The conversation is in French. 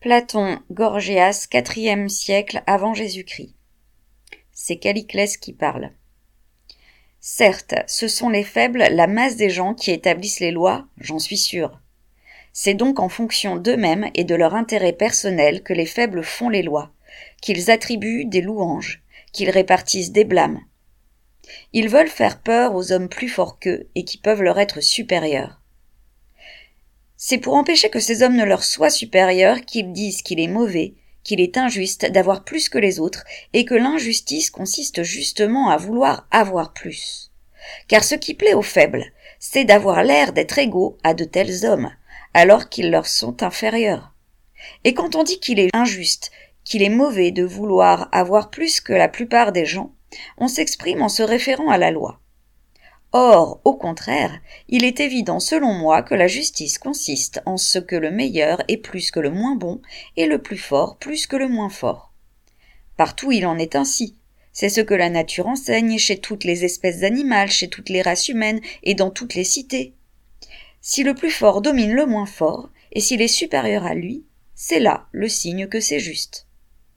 Platon, Gorgias, IVe siècle avant Jésus-Christ. C'est Calliclès qui parle. Certes, ce sont les faibles, la masse des gens qui établissent les lois, j'en suis sûr. C'est donc en fonction d'eux-mêmes et de leur intérêt personnel que les faibles font les lois, qu'ils attribuent des louanges, qu'ils répartissent des blâmes. Ils veulent faire peur aux hommes plus forts qu'eux et qui peuvent leur être supérieurs. C'est pour empêcher que ces hommes ne leur soient supérieurs qu'ils disent qu'il est mauvais, qu'il est injuste d'avoir plus que les autres et que l'injustice consiste justement à vouloir avoir plus. Car ce qui plaît aux faibles, c'est d'avoir l'air d'être égaux à de tels hommes, alors qu'ils leur sont inférieurs. Et quand on dit qu'il est injuste, qu'il est mauvais de vouloir avoir plus que la plupart des gens, on s'exprime en se référant à la loi. Or, au contraire, il est évident selon moi que la justice consiste en ce que le meilleur est plus que le moins bon et le plus fort plus que le moins fort. Partout il en est ainsi. C'est ce que la nature enseigne chez toutes les espèces animales, chez toutes les races humaines et dans toutes les cités. Si le plus fort domine le moins fort, et s'il est supérieur à lui, c'est là le signe que c'est juste.